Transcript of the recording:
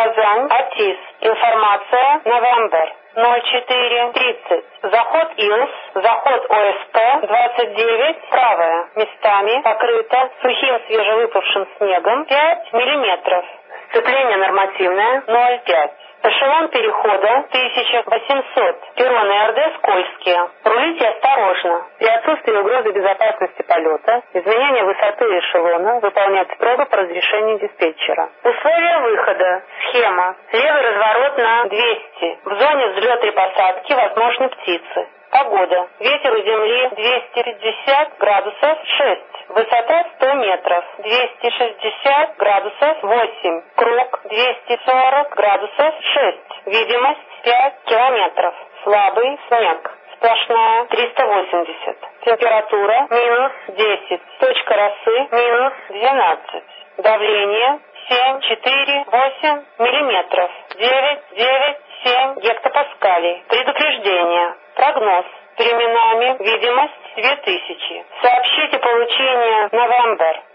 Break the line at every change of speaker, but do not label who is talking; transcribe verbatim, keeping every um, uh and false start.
Казань, АТИС. Информация, Новембер. ноль четыре тридцать. Заход ИЛС, заход ОСП, двадцать девять, правая. Местами покрыто сухим свежевыпавшим снегом пять миллиметров. Сцепление нормативное ноль пять. Эшелон перехода тысяча восемьсот. Перроны РД скользкие. Рулите осторожно. При отсутствии угрозы безопасности полета изменение высоты эшелона выполнять строго по разрешению диспетчера. Условия выхода. Схема. Левый разворот на двести. В зоне взлета и посадки возможны птицы. Погода. Ветер у земли двести пятьдесят градусов шесть. Высота сто метров. двести шестьдесят градусов восемь. Круг двести сорок градусов шесть. Видимость пять километров. Слабый снег. Сплошная триста восемьдесят. Температура минус десять. Точка росы минус двенадцать. Давление семь четыре восемь миллиметров. девять девять семь гектопаскалей. Предупреждение. Прогноз. Временами видимость две тысячи. Сообщите получение Новембер.